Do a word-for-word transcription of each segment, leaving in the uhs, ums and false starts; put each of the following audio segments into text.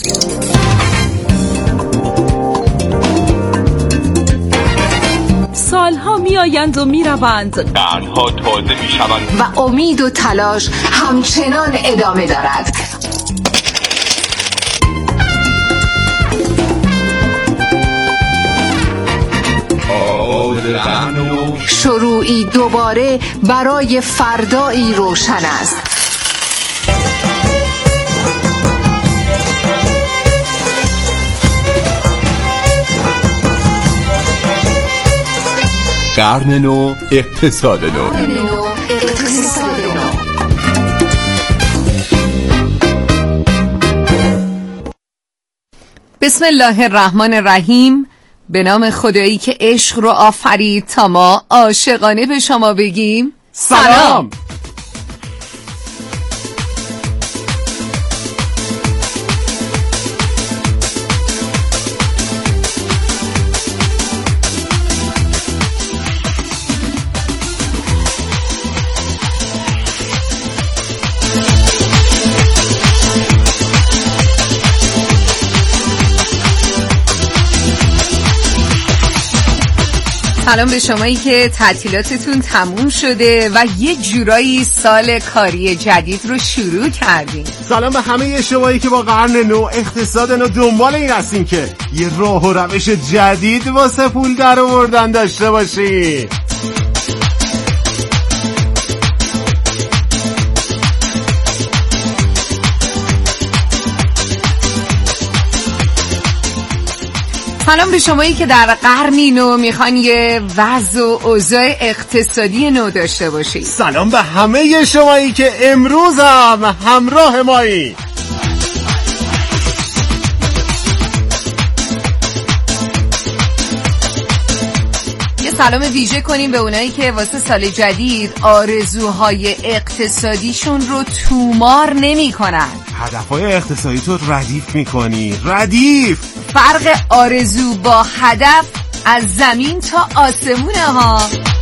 سالها می آیند و می روند، قرنها تازه می شوند و امید و تلاش همچنان ادامه دارد. شروعی دوباره برای فردایی روشن است. قرن نو، اقتصاد نو. بسم الله الرحمن الرحیم. به نام خدایی که عشق رو آفرید تا ما عاشقانه به شما بگیم سلام. سلام به شمایی که تعطیلاتتون تموم شده و یه جورایی سال کاری جدید رو شروع کردیم. سلام به همه شمایی که با قرن نو، اقتصاد نو دنبال این هستین که یه راه و روش جدید واسه پول در آوردن داشته باشی. سلام به شمایی که در قرنی نو میخوان یه وضع و اوضاع اقتصادی نو داشته باشید. سلام به همه شمایی که امروز هم همراه مایی. یه سلام ویژه کنیم به اونایی که واسه سال جدید آرزوهای اقتصادیشون رو تومار نمی کنن. هدفهای اقتصادی تو ردیف میکنی. ردیف فرق آرزو با هدف از زمین تا آسمونه ها.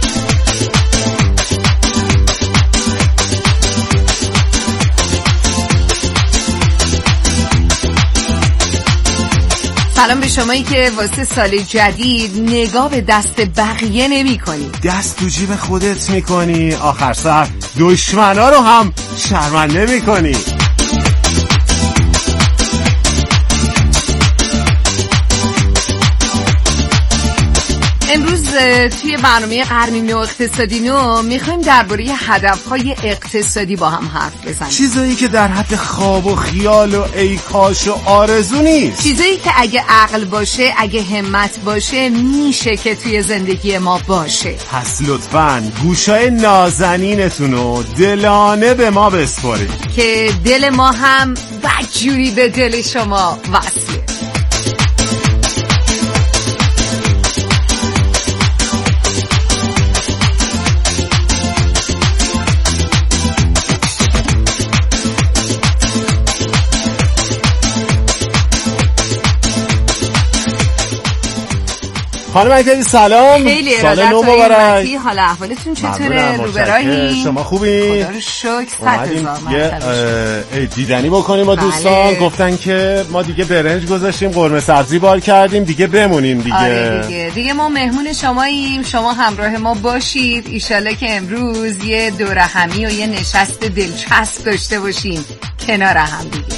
سلام به شمایی که واسه سال جدید نگاه به دست بقیه نمی کنی. دست تو جیب خودت میکنی، آخر سر دشمنا رو هم شرمنده میکنی. امروز توی برنامه قرن نو اقتصادی نو میخوایم درباره هدفهای اقتصادی با هم حرف بزنیم. چیزایی که در حد خواب و خیال و ای کاش و آرزو نیست. چیزایی که اگه عقل باشه، اگه همت باشه، میشه که توی زندگی ما باشه. پس لطفاً گوشای نازنینتونو دلانه به ما بسپارید که دل ما هم بدجوری به دل شما وصله. خانم اکبری سلام. خیلی سال نو مبارک. حال احوالتون چطوره؟ روبرایی؟ شما خوبین؟ خدا رو شکر. صد هزار یه دیدنی بکنیم با دوستان. گفتن که ما دیگه برنج گذاشتیم، قرمه سبزی بار کردیم، دیگه بمونیم دیگه. آره دیگه دیگه ما مهمون شماییم، شما همراه ما باشید. ایشالله که امروز یه دور همی و یه نشست دلچسب داشته باشیم کنار هم دیگه.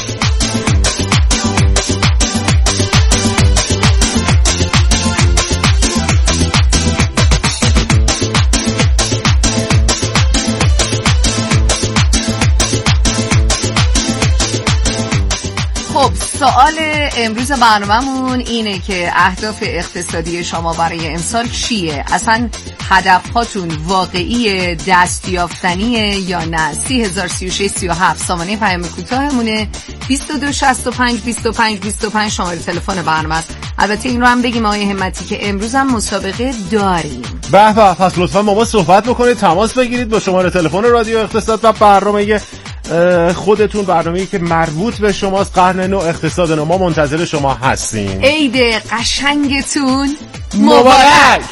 خب سوال امروز برنامه‌مون اینه که اهداف اقتصادی شما برای امسال چیه؟ اصلا هدفهاتون واقعی دستیافتنیه یا نه؟ سی هزار سی و شش سی و هفت سامانه پیام کوتاهمونه. بیست و دو شصت و پنج بیست و پنج بیست و پنج شماره تلفن برنامه است. البته این رو هم بگیم آقای همتی که امروز هم مسابقه داریم. به به، پس لطفا با ما صحبت بکنید، تماس بگیرید با شماره تلفن رادیو اقتصاد و برنامه خودتون، برنامه‌ای که مربوط به شماست. قرن نو اقتصاد نو، ما منتظر شما هستیم. عید قشنگتون مبارک.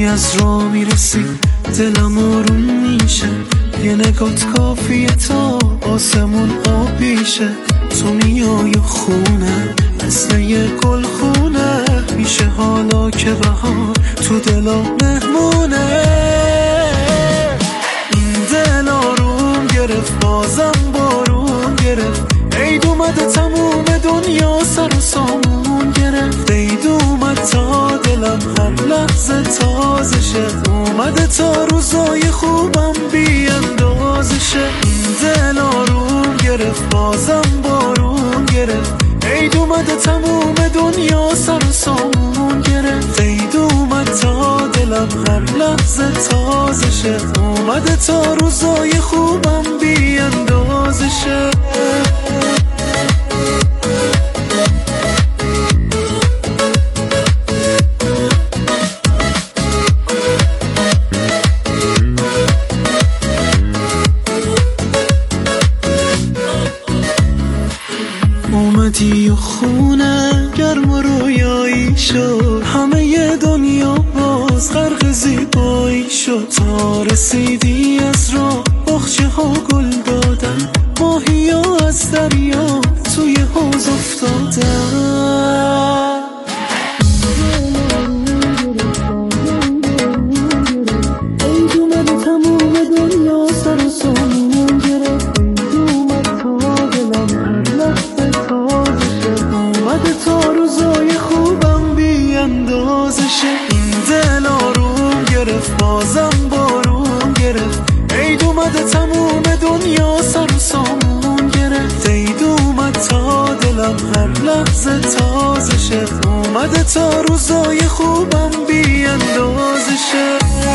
وقتی از راه میرسی دلم آروم میشه، یه نگات کافیه تا آسمون آبیشه. تو میای خونه مثل یه گل خونه، میشه حالا که بهار تو دلا مهمونه. این دل آروم گرفت بازم بارون گرفت، عید اومده تموم دنیا سر و سامون گرفت. عید اومد تا دلم هر لحظه تازه شه، اومده تا روزای خوبم بی اندازشه. این دل آروم گرفت بازم بارون گرفت، عید اومده تموم دنیا سر و سامون گرفت. عید اومد تا دلم هر لحظه تازه شه، اومده تا روزای خوبم بی اندازشه. اومدی و خونه گرم و رویایی شد، همه ی دنیا باز غرق زیبایی شد. تا رسیدی از راه بخچه ها گل دادن، ماهی ها از دریا توی حوض افتادن. عید اومده تموم دنیا سر و سامون گرفت، عید اومد تا دلم هر لحظه تازه شه، اومده تا روزای خوبم بی اندازه شه. این دل آروم گرفت بازم بارون گرفت، عید اومده تموم دنیا سر و سامون گرفت. عید اومد تا دلم هر لحظه تازه شه، اومده تا روزای خوبم بی اندازه شه.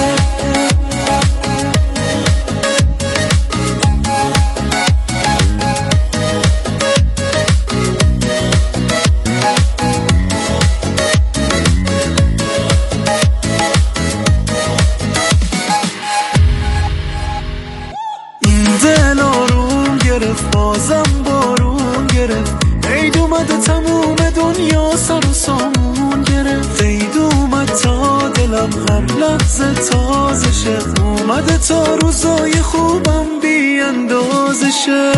بازم بارون گرفت، عید اومده تموم دنیا سر و سامون گرفت. عید اومد تا دلم هر لحظه تازه شه، اومده تا روزای خوبم بی اندازه شه.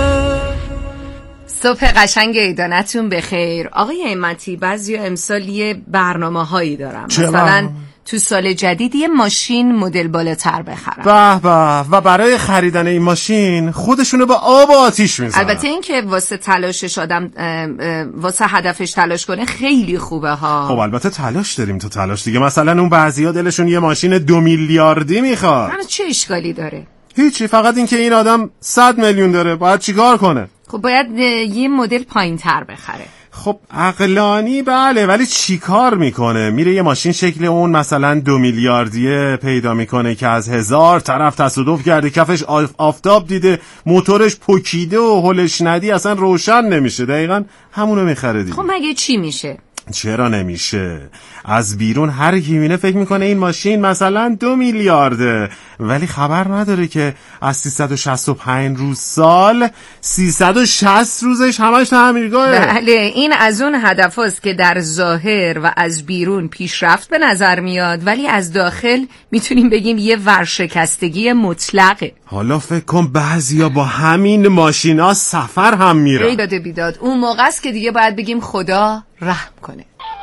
صبح قشنگ عیدانتون بخیر. آقای ایمتی، بعضی امسال یه برنامه هایی دارم، مثلا تو سال جدید یه ماشین مدل بالاتر بخرم. به به. و برای خریدن این ماشین خودشونو با آب و آتیش میزنن. البته این که واسه تلاشش آدم واسه هدفش تلاش کنه خیلی خوبه ها. خب البته تلاش داریم تو تلاش دیگه. مثلا اون بعضیا دلشون یه ماشین دو میلیاردی میخواد. من چه اشکالی داره؟ هیچی، فقط این که این آدم صد میلیون داره، باید چیکار کنه؟ خب باید یه مدل پایین تر بخره. خب عقلانی بله، ولی چی کار میکنه؟ میره یه ماشین شکل اون مثلا دو میلیاردیه پیدا میکنه که از هزار طرف تصادف کرده، کفش آف آفتاب دیده، موتورش پکیده و هلش ندی اصلا روشن نمیشه. دقیقا همونو میخره دیگه. خب مگه چی میشه؟ چرا نمیشه؟ از بیرون هر کی میبینه فکر میکنه این ماشین مثلا دو میلیارده، ولی خبر نداره که از سیصد و شصت و پنج روز سال سیصد و شصت روزش همش تعمیرگاهه. بله، این از اون هدف هست که در ظاهر و از بیرون پیشرفت به نظر میاد، ولی از داخل میتونیم بگیم یه ورشکستگی مطلقه. حالا فکر کن بعضیا با همین ماشینا سفر هم میرن. ای داده بیداد، اون موقع است که دیگه باید بگیم خدا رحم کنه.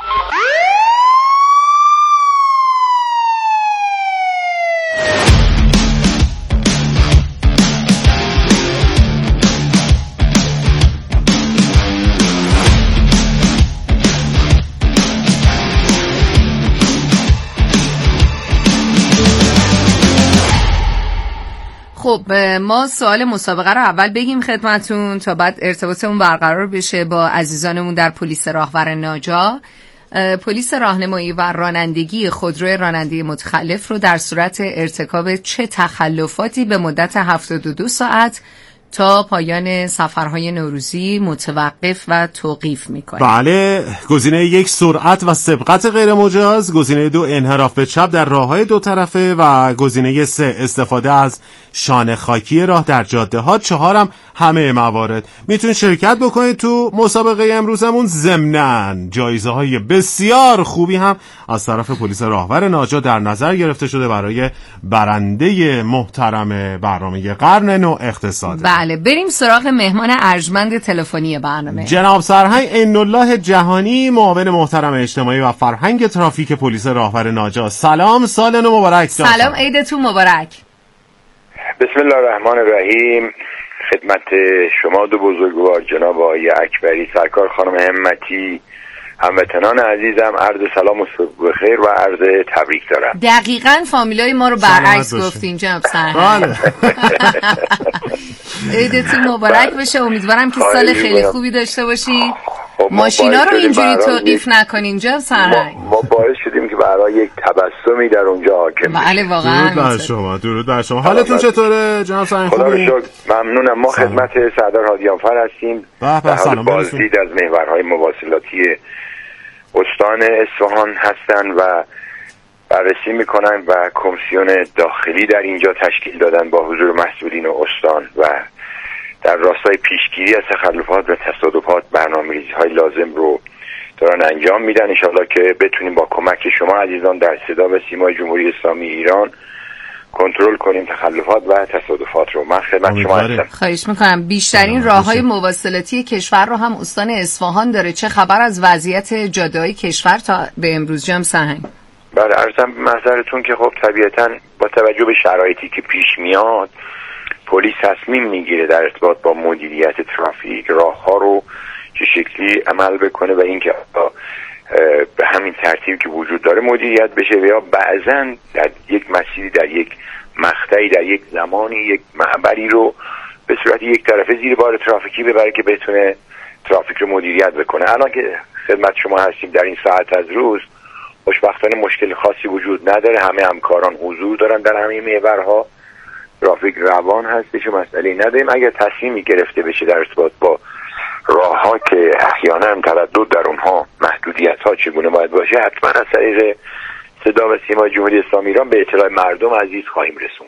خب ما سوال مسابقه رو اول بگیم خدمتون تا بعد ارتباطمون برقرار بشه با عزیزانمون در پلیس راهور ناجا. پلیس راهنمایی و رانندگی خودروی راننده متخلف رو در صورت ارتکاب چه تخلفاتی به مدت هفتاد و دو ساعت تا پایان سفرهای نوروزی متوقف و توقیف میکنه. بله، گزینه یک سرعت و سبقت غیر مجاز، گزینه دو انحراف به چپ در راههای دو طرفه و گزینه سه استفاده از شانه خاکی راه در جاده ها. چهارم همه موارد. میتونید شرکت بکنید تو مسابقه امروزمون. ضمناً جایزه های بسیار خوبی هم از طرف پلیس راهور ناجا در نظر گرفته شده برای برنده محترم برنامه قرن نو اقتصاد. بله، بریم سراغ مهمان ارجمند تلفنی برنامه، جناب سرهنگ عین‌الله جهانی، معاون محترم اجتماعی و فرهنگ ترافیک پلیس راهور ناجا. سلام، سال نو مبارک. سلام، عیدتون مبارک. بسم الله الرحمن الرحیم. خدمت شما دو بزرگوار جناب آقای اکبری سرکار، خانم همتی، هموطنان عزیزم عرض سلام و صبح بخیر و عرض تبریک دارم. دقیقاً فامیلای ما رو برعکس گفتین جناب سرهنگ. عیدتون مبارک بشه. امیدوارم که سال خیلی خوبی داشته باشید. ماشینا رو اینجوری توقیف نکنین جناب سرهنگ. ما باعث شدیم که برای یک تبسمی در اونجا حاکم بشه. بله واقعا. درود بر شما، درود بر شما. حالتون چطوره جناب سرهنگ؟ خدا رو شکر ممنونم. ما خدمت سردار هادیانفر هستیم. به سلام. بازدید از محورهای مواصلاتی استان اصفهان هستن و بررسی میکنن و کمیسیون داخلی در اینجا تشکیل دادن با حضور مسئولین استان و در راستای پیشگیری از تخلفات و تصادفات برنامه‌ریزی‌های لازم رو دارن انجام میدن. ان شاءالله که بتونیم با کمک شما عزیزان در صدا و سیمای جمهوری اسلامی ایران کنترل کنیم تخلفات و تصادفات رو. من خدمت شما هستم. خواهش میکنم. بیشترین راههای مواصلاتی کشور رو هم استان اصفهان داره. چه خبر از وضعیت جاده‌های کشور تا به امروز جناب سرهنگ؟ بله، عرضم به محضرتون که خب طبیعتاً با توجه به شرایطی که پیش میاد پلیس تصمیم میگیره در ارتباط با مدیریت ترافیک راهها رو چه شکلی عمل بکنه و اینکه به همین ترتیب که وجود داره مدیریت بشه و یا بعضن در یک مسیری در یک مقطعی در یک زمانی یک معبری رو به صورت یک طرفه زیر بار ترافیکی ببره که بتونه ترافیک رو مدیریت بکنه. الان که خدمت شما هستیم در این ساعت از روز خوشبختانه مشکل خاصی وجود نداره. همه همکاران حضور دارن در همه محورها، ترافیک روان هستش و مسئله نداریم. اگر تصمیمی گرفته بشه در ارتباط با راه‌ها که احیانا هم تردد در اونها محدودیت‌ها چگونه باید باشه حتما از طریق صدا و سیمای جمهوری اسلامی ایران به اطلاع مردم عزیز خواهیم رسوند.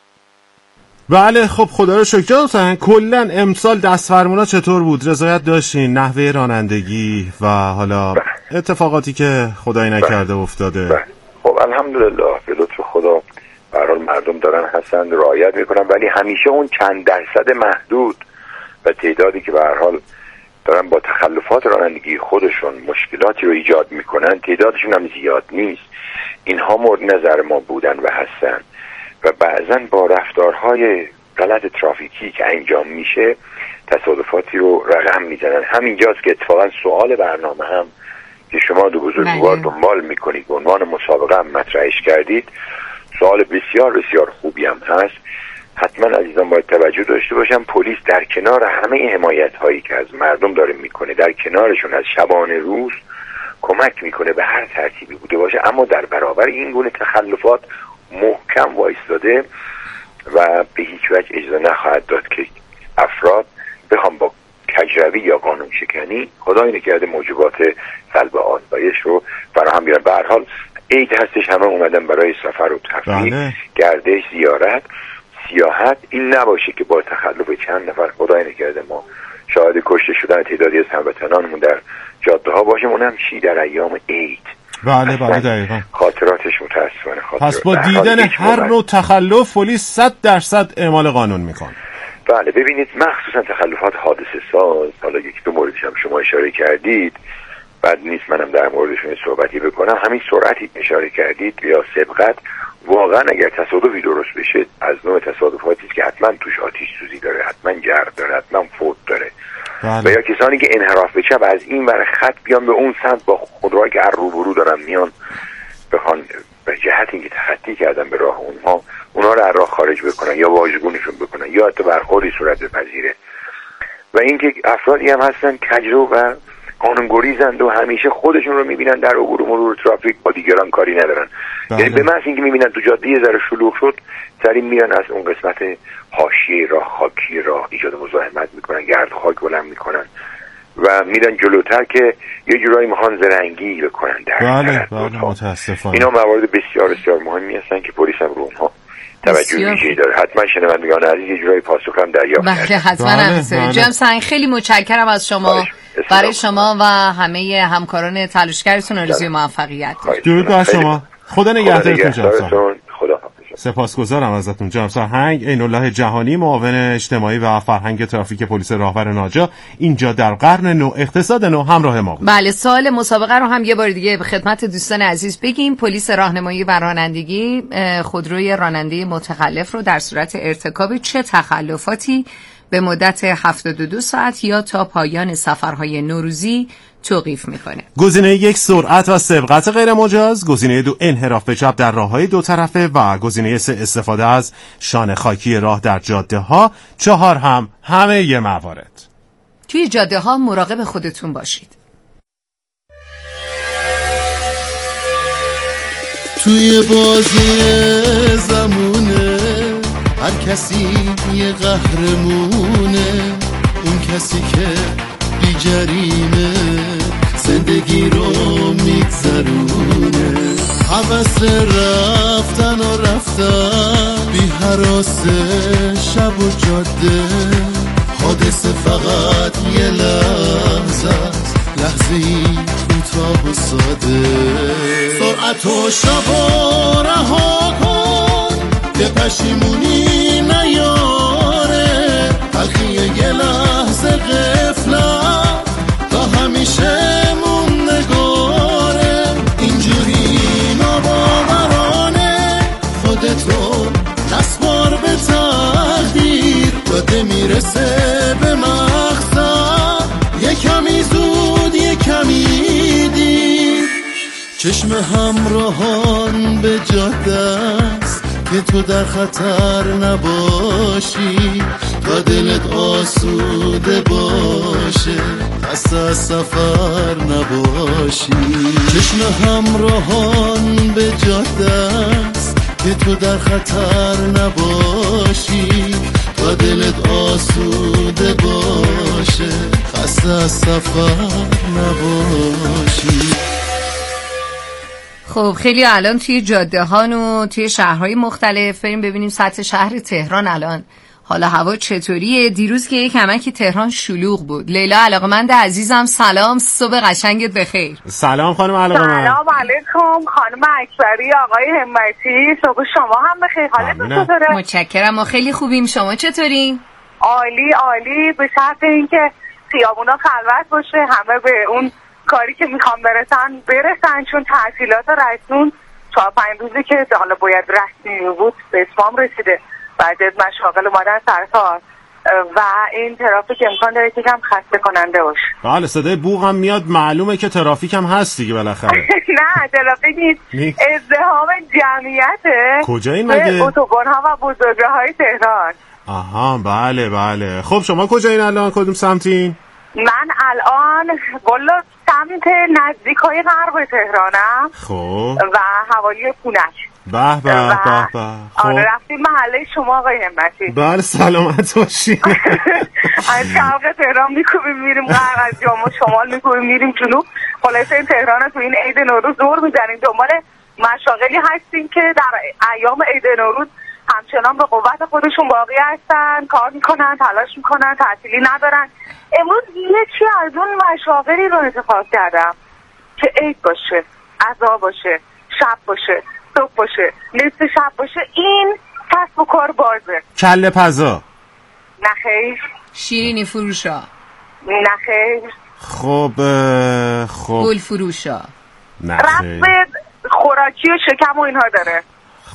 بله، خب خدا رو شکر. جناب سرهنگ کلا امسال دستفرمونا چطور بود؟ رضایت داشتین؟ نحوه رانندگی و حالا اتفاقاتی که خدای نکرده افتاده؟ بله. خب الحمدلله به لطف خدا به هر حال مردم دارن هستن رعایت میکنن، ولی همیشه اون چند درصد محدود و تعدادی که به هر حال دارن با تخلفات رانندگی خودشون مشکلاتی رو ایجاد میکنن تعدادشون هم زیاد نیست. اینها مورد نظر ما بودن و هستن و بعضا با رفتارهای غلط ترافیکی که انجام میشه تصادفاتی رو رقم میزنن. همینجاست که اتفاقا سوال برنامه هم که شما دو بزرگوار دنبال میکنید به عنوان مسابقه هم مطرحش کردید سوال بسیار بسیار خوبی هم هست. حتما عزیزان باید توجه داشته باشم پلیس در کنار همه حمایت هایی که از مردم داره میکنه در کنارشون از شبانه روز کمک میکنه به هر ترتیبی بوده باشه، اما در برابر این گونه تخلفات محکم وایستاده و به هیچ وجه اجازه نخواهد داد که افراد بخوام با کجروی یا قانون شکنی خدای نکرده موجبات سلب آسایش رو فراهم بیارن. به هر حال عید هستش، همه اومدن برای سفر و تفریح، گردش، زیارت، سیاحت. این نباشه که با تخلف چند نفر خدای نکرده ما شاهد کشته شدن تعدادی از هموطنانمون در جاده ها باشیم، اونم چی در ایام عید. بله بله دقیقاً. خاطراتش متاسفانه خاطرات. پس با دیدن هر نوع تخلف پلیس صد درصد اعمال قانون میکنه. بله ببینید مخصوصا تخلفات حادثه ساز، حالا یکی دو موردش هم شما اشاره کردید، بعد نیست منم در موردشون صحبتی بکنم. همین سرعتی اشاره کردید یا سبقت، واقعا اگر تصادفی درست بشه از نوع تصادفاتی است که حتما توش آتش سوزی داره، حتما جرق داره، حتما فوت داره. بله. و یا کسانی که انحراف به چپ از این ور خط بیان به اون سمت با خودروهایی که روبرو دارن میان بخوان به جهت اینکه تخطی کردن به راه اونها اونها رو از راه خارج بکنن یا واژگونشون بکنن یا حتی برخوردی صورت بپذیره. و اینکه افرادی هم هستن کجرو و قانونگریزند و همیشه خودشون رو میبینن در عبور و مرور ترافیک، با دیگران کاری ندارن. بله. یعنی به محض اینکه میبینن تو جاده یه ذره شلوغ شد سری میرن از اون قسمت حاشیه راه، خاکی راه ایجاد مزاحمت میکنن، گرد خاک بلند میکنن و میرن جلوتر که یه جورایی میخوان زرنگی بکنن در بله بله متاسفانه. اینا موارد بسیار بسیار مهمی هستن که پلیس هم رو اونها توجه ویژه‌ای داره. حتما شنوندگان عزیز یه جورایی پاسخ هم دریافت کنن. بله حتما همینطوره. جناب سنگ خیلی متشکرم از شما، برای شما و همه همکاران تلاشگرتون آرزوی موفقیت. درود بر شما، خدا نگهدارتون جناب سنگ. خدا سپاسگزارم ازتون جناب سرهنگ. عین الله جهانی، معاون اجتماعی و فرهنگ ترافیک پلیس راهور ناجا، اینجا در قرن نو اقتصاد نو همراه ما بود. بله سوال مسابقه رو هم یه بار دیگه به خدمت دوستان عزیز بگیم. پلیس راهنمایی و رانندگی خودروی راننده متخلف رو در صورت ارتکاب چه تخلفاتی به مدت هفتاد و دو ساعت یا تا پایان سفرهای نوروزی توقیف میکنه؟ گزینه یک سرعت و سبقت غیر مجاز، گزینه دو انحراف به چپ در راههای دو طرفه و گزینه سه استفاده از شانه خاکی راه در جاده ها. چهار هم همه ی موارد. توی جاده ها مراقب خودتون باشید. توی بازی زمونه هر کسی یه قهرمونه، اون کسی که بی جریمه زندگی رو میگذرونه، حوث رفتن و رفتن بی هراس شب و جاده، حادثه فقط یه لحظه است، لحظه‌ای کوتاه و ساده، سرعت و شب و رها کن که پشیمونی نیاره، تلخی یه لحظه غفلت تا همیشه موندگاره، اینجوری ناباورانه خودتو نسپار به تقدیر، داده میرسه به مقصد یه کمی زود یه کمی دیر، چشم همراهان به جاده است که تو در خطر نباشی، تا دلت آسوده باشه خسته از سفر نباشی، چشم همراهان به جاده است که تو در خطر نباشی، تا دلت آسوده باشه خسته از سفر نباشی. خب خیلی الان توی جاده هان و توی شهرهای مختلف بریم ببینیم سطح شهر تهران الان حالا هوا چطوریه. دیروز که یک کمکی تهران شلوغ بود. لیلا علاقمند عزیزم سلام، صبح قشنگت بخیر. سلام خانم علاقمند. سلام علیکم خانم اکبری، آقای همتی، صبح شما هم بخیر. حالتون چطوره؟ متشکرم، ما خیلی خوبیم، شما چطورین؟ عالی عالی، به شرط اینکه خیابونا خلوت باشه، همه به اون کاری که میخوام برسن برسن، چون تعطیلات رسون چهار پنج روزی که حالا باید رسمی بود به اتمام رسیده، بعد مشاغل اومدن سر کار و این ترافیک امکان داره که کم خسته کننده باشه. بله صدای بوق هم میاد، معلومه که ترافیک هم هست دیگه بالاخره. نه ترافیک نیست، ازدحام جمعیته. کجا این مگه؟ به اتوبان ها و بزرگراه‌های تهران. آها بله بله. خب شما کجایین الان، کدوم سمتین؟ من الان والا سمت نزدیکای غرب تهرانم. خب و حوالی پونک. به به به به. آره رفتیم محله شما آقای همتی. بله سلامت باشین. از شرق تهران میکوبیم میریم غرب، از جنوب شمال میکوبیم میریم جنوب. خلاصه این تهران تو این عید نوروز دور میزنیم، دنبال مشاغلی هستیم که در ایام عید نوروز همچنان به قوت خودشون باقی هستن، کار میکنن، تلاش میکنن، تعطیلی ندارن. امروز یکی از اون مشاغلی رو انتخاب کردم که عید باشه، عزا باشه، شب باشه، صبح باشه، نصف شب باشه، این کسب و کار بازه. کله پزا؟ نخیر. شیرینی فروشا؟ نخیر. خب خب گل فروشا؟ نخیر. رفت خوراکی و شکم و اینها داره.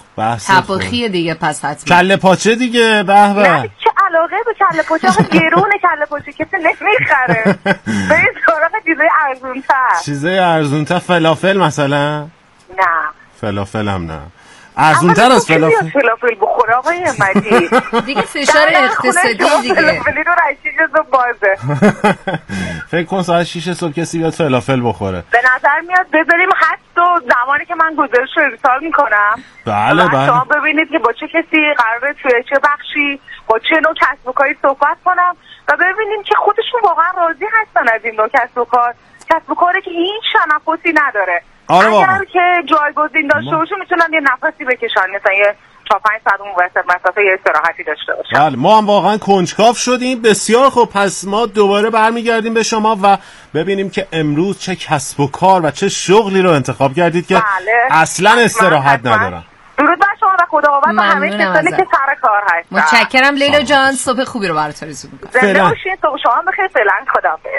تپاخیه دیگه پس حتما. کله پاچه دیگه. به به. نه چه علاقه به کله پاچه، آخه گرونه کله پاچه کسی نمیخره. به سراغ چیزای ارزون‌تر. چیزای ارزون‌تر، فلافل مثلا؟ نه فلافل هم نه. ارزونتر از فلافل. فلافل بخوره آقای مجید. دیگه فشار اقتصادی دیگه. فلافلی رو شیش صبح بازه. فکر کن ساعت شیش صبح کسی بیاد فلافل بخوره. به نظر میاد بذاریم حتی زمانی که من گزارش رو ارسال میکنم. بله بله. شما ببینید که با چه کسی قراره توی چه بخشی با چه نوع کسب و کاری صحبت کنم و ببینیم که خودشون واقعا راضی هستن از این نوع کسب و کار. کسب و کاری که هیچ تنفسی نداره. آره اگر که جایگزین داشته باشه میتونن یه نفسی بکشن، مثلا یه تا پنج ساعت اون وسط مسافه یه استراحتی داشته باشن. بله ما هم واقعا کنجکاو شدیم. بسیار خوب، پس ما دوباره برمیگردیم به شما و ببینیم که امروز چه کسب و کار و چه شغلی رو انتخاب کردید که بله. اصلا استراحت ندارن. درود بر شما و خداوند و همه کسانی که سر کار هستن. متشکرم لیلا جان، صبح خوبی رو برات آرزو می‌کنم. زنده باشین، صبح شما بخیر. فعلا خداحافظ.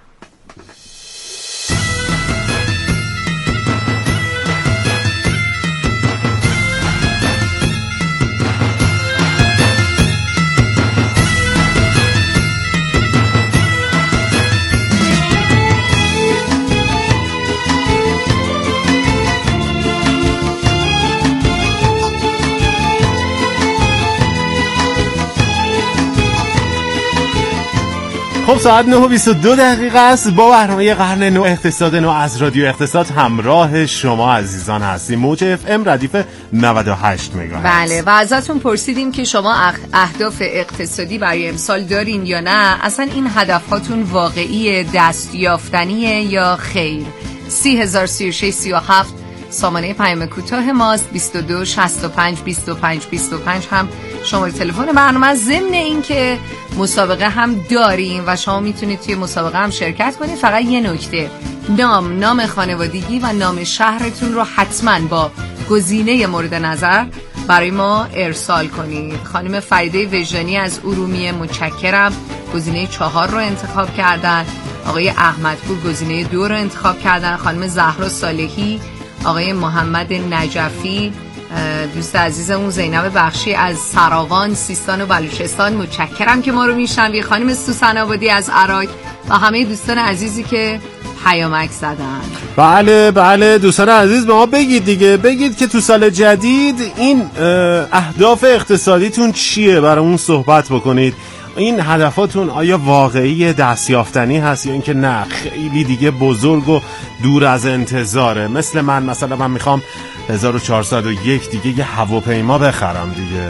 خب ساعت نه و بیست و دو دقیقه است. با برنامه قرن نو اقتصاد نو از رادیو اقتصاد همراه شما عزیزان هستیم. موج اف ام ردیف نود و هشت مگاهرتز. بله و ازتون پرسیدیم که شما اهداف اقتصادی برای امسال دارین یا نه؟ اصلا این هدفهاتون واقعی، دستیافتنیه یا خیر؟ سی هزار سی و شش سی و هفت سامانه پیام کوتاه ماست. بیست و دو شصت و پنج بیست و پنج بیست و پنج هم شماره تلفن برنامه. ضمن این که مسابقه هم داریم و شما میتونید توی مسابقه هم شرکت کنید. فقط یه نکته، نام نام خانوادگی و نام شهرتون رو حتما با گزینه مورد نظر برای ما ارسال کنید. خانم فریده وجدانی از ارومیه متشکرم، گزینه چهار رو انتخاب کردن. آقای احمدپور گزینه دو رو انتخاب کردن. خانم زهرا صالحی، آقای محمد نجفی، دوست عزیزمون زینب بخشی از سراوان سیستان و بلوچستان متشکرم که ما رو میشنوی. خانم سوسن آبادی از عراق و همه دوستان عزیزی که پیامک زدن. بله بله دوستان عزیز، به ما بگید دیگه، بگید که تو سال جدید این اهداف اقتصادیتون چیه، برامون صحبت بکنید. این هدفاتون آیا واقعی، دستیافتنی هست یا اینکه نه خیلی دیگه بزرگ و دور از انتظاره؟ مثل من مثلا من میخوام هزار و چهارصد و یک دیگه یه هواپیما بخرم دیگه.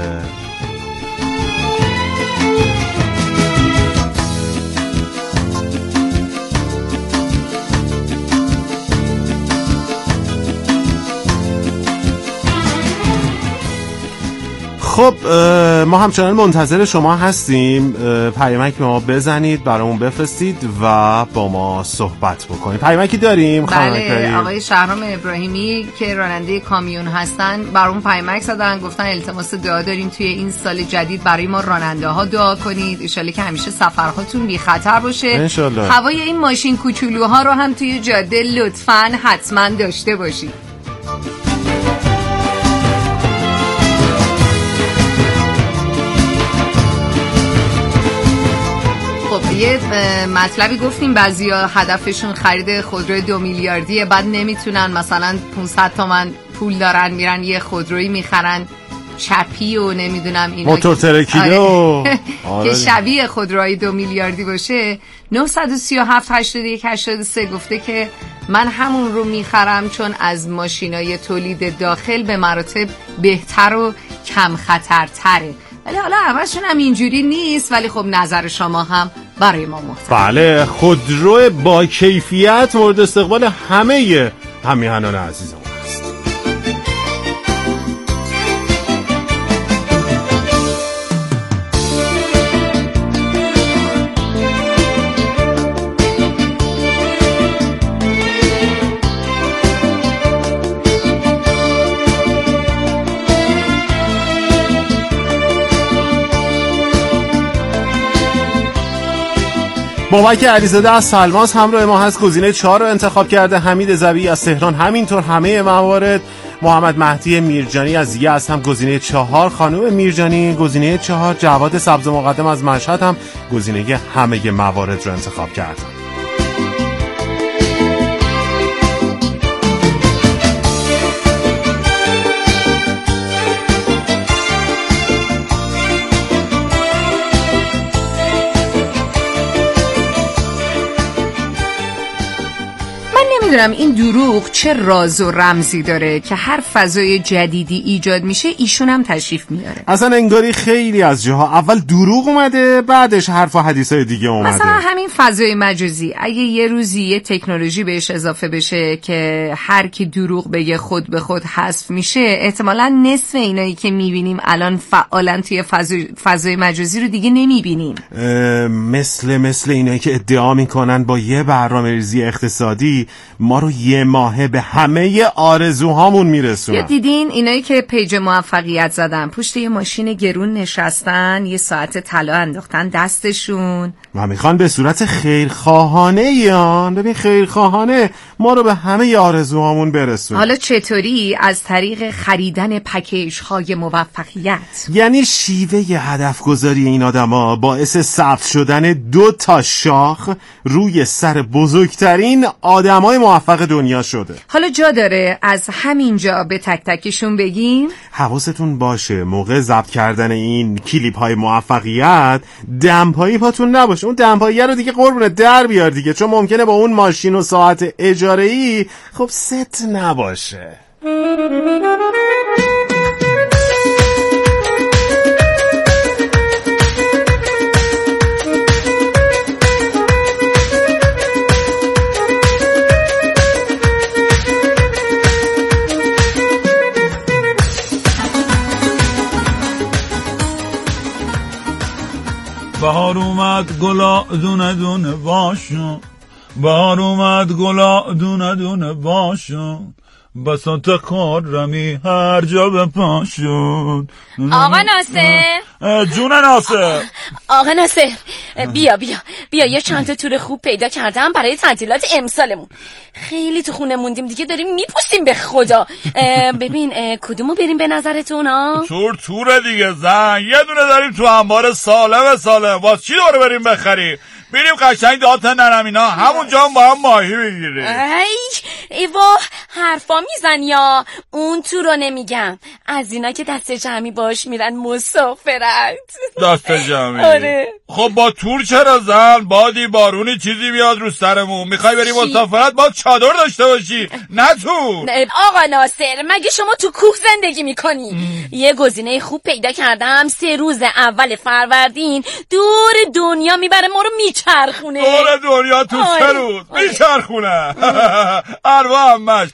خب ما همچنان منتظر شما هستیم. پیامک به ما بزنید، برامون بفرستید و با ما صحبت بکنید. پیامکی داریم؟ بله، آقای شهرام ابراهیمی که راننده کامیون هستن برامون پیامک زدن، گفتن التماس دعا داریم توی این سال جدید برای ما راننده ها دعا کنید، ان شاءالله که همیشه سفرهاتون بی خطر باشه. انشالله. هوای این ماشین کوچولوها رو هم توی جاده لطفاً حتما داشته باشید. یه مطلبی گفتیم بعضیا هدفشون خرید خودروی دو میلیاردیه، بعد نمیتونن، مثلا پانصد تومن پول دارن میرن یه خودرویی میخرن چپی و نمیدونم اینا موتور ترکیدو که شبیه خودروی دو میلیاردی باشه. نه سه هفت هشت یک هشت سه گفته که من همون رو میخرم چون از ماشینای تولید داخل به مراتب بهتر و کم خطرتره. ولی حالا همشون هم اینجوری نیست، ولی خب نظر شما هم برای ما محترم. بله، خودرو با کیفیت مورد استقبال همه همیهنان عزیزم است. بابک علیزاده از سلماس همراه ما هست، گزینه چهار رو انتخاب کرده. حمید زبی از تهران همینطور همه موارد. محمد مهدی میرجانی از یزد هم گزینه چهار. خانم میرجانی گزینه چهار. جواد سبز مقدم از مشهد هم گزینه همه موارد رو انتخاب کرده. نمیدونم این دروغ چه راز و رمزی داره که هر فضای جدیدی ایجاد میشه ایشون هم تشریف میاره. اصلا انگاری خیلی از جاها اول دروغ اومده بعدش حرف و حدیثای دیگه اومده. مثلا همین فضای مجازی اگه یه روزی یه تکنولوژی بهش اضافه بشه که هر کی دروغ بگه خود به خود حذف میشه، احتمالاً نصف اینایی که میبینیم الان فعالن توی فضای, فضای مجازی رو دیگه نمیبینیم. مثل مثل اینایی که ادعا میکنن با یه برنامه‌ریزی اقتصادی ما رو یه ماهه به همه آرزوهامون میرسونن. یا دیدین اینایی که پیج موفقیت زدن پشت یه ماشین گرون نشستن، یه ساعت طلا انداختن دستشون و میخوان به صورت خیرخواهانه یان ببین خیرخواهانه ما رو به همه آرزوهامون برسونن. حالا چطوری؟ از طریق خریدن پکیج های موفقیت. یعنی شیوه ی هدف گذاری این آدما باعث ثبت شدن دو تا شاخ روی سر بزرگترین آدمای موفق دنیا شده. حالا جا داره از همینجا به تک تکشون بگیم؟ حواستون باشه موقع ضبط کردن این کلیپ های موفقیت دمپایی پاتون نباشه. اون دمپایی رو دیگه قربونه در بیار دیگه، چون ممکنه با اون ماشین و ساعت اجاره‌ای خب ست نباشه. بهار اومد گلا دونه دونه باشون، بهار اومد گلا دونه دونه باشون، بساط خرمی هر جا به پاشون. آقا ناصر، جون ناصر، آقا ناصر بیا بیا بیا یه چند تا تور خوب پیدا کردم برای تعطیلات امسالمون. خیلی تو خونه موندیم دیگه، داریم میپوسیم به خدا. ببین کدومو بریم به نظرتون ها؟ تور تور دیگه زن، یه دونه داریم تو انبار سالم سالم، باز چی دوباره بریم بخریم؟ بریم قشنگ دهات نرمینا همونجا هم با هم ماهی بگیریم. ای ایوا حرفا میزن یا اون تو رو نمیگم، از اینا که دست جمعی باش میرن مسافرت. دست جمعی؟ آره. خب با تور چرا زن؟ بادی بارونی چیزی میاد رو سرمون، میخوای بریم مسافرت با چادر داشته باشی نه تو. آقا ناصر مگه شما تو کوه زندگی میکنی؟ یه گزینه خوب پیدا کردم، سه روز اول فروردین دور دنیا میبره ما رو میچرخونه. دور دنیا تو سه روز میچرخونه؟ اروا همش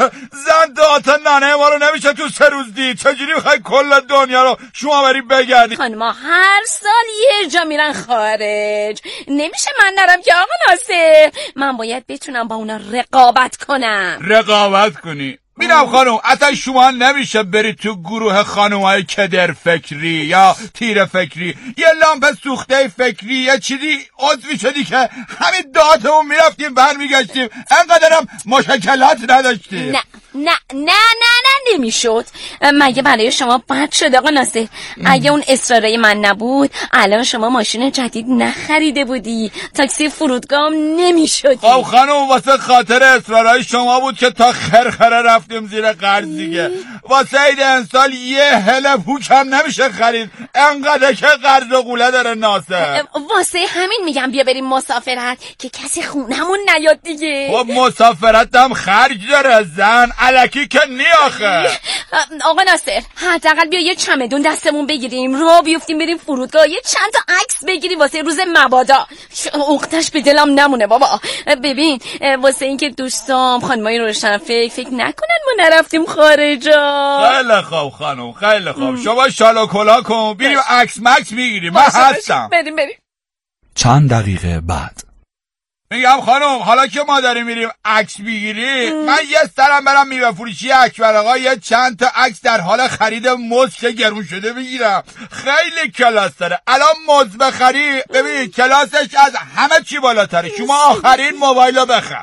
زن داتا ننه ما رو نمیشه تو سه روز دید، چجوری میخوای کل دنیا رو شما بری بگردی؟ خانما هر سال یه جا میرن خارج، نمیشه من نرم که آقا ناصر؟ من باید بتونم با اونا رقابت کنم. رقابت کنی؟ میرم خانم، اصلا شما نمیشه بری تو گروه خانومای کدر فکری یا تیر فکری، یه لامپ سوخته فکری یا چیزی عضوی شدی که همین دهاتمون میرفتیم برمیگشتیم، انقدرم مشکلات نداشتیم. نه نه نه نه نه نمیشد. مگه برای شما بد شد آقا ناصر؟ اگه اون اصرارای من نبود الان شما ماشین جدید نخریده بودی، تاکسی فرودگاه نمیشدی. خب خانم واسه خاطر اصرارای شما بود که تا خرخره رفتیم زیر قرض دیگه. واسه عید امسال یه هله پوک هم نمیشه خرید، انقدر که قرض و قوله داره ناصر. واسه همین میگم بیا بریم مسافرت که کسی خونمون نیاد دیگه. خب مسافرت هم خرج داره زن، الکی که نی آخه. آقا ناصر حداقل بیا یه چمدون دستمون بگیریم راه بیفتیم بریم فرودگاه، یه چند تا عکس بگیریم واسه روز مبادا. عقدش به دلم نمونه بابا. ببین واسه اینکه دوستام خانمای روشن فکر فکر نکنن ما نرفتیم خارجا. خیلی خوب خانم خیلی خوب، شما شال و کلا کن بریم عکس مکس میگیریم، من هستم. بریم بریم. چند دقیقه بعد میگم خانم حالا که ما داریم میریم عکس بگیریم، من یه سرم برم میوه فروشی اکبر آقا یه چند تا عکس در حال خرید موز که گرون شده بگیرم. خیلی کلاس داره. الان موز بخری ببین کلاسش از همه چی بالاتره. شما آخرین موبایل رو بخر،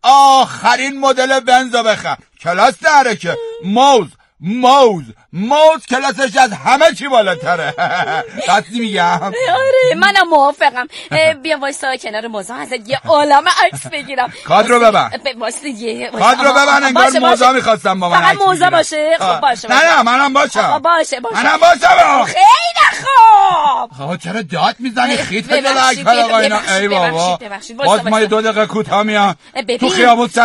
آخرین مدل بنز رو بخر، کلاس داره که موز موز موز کلاسش از همه چی بالاتره. قصدی میگم؟ آره منم موافقم. بیا وایسا کنار موزا ازت یه عالم عکس بگیرم. کاد رو ببن کاد رو ببن انگار موزا میخواستم با من فقط موزا باشه. خب باشه نه نه منم باشم. باشه باشه منم باشم. خیلی خوب. خب چرا داد میزنی خیت بزن اکبر آقا اینا؟ ای بابا باز ما یه دو دقیقه کوتاه میام تو خیابون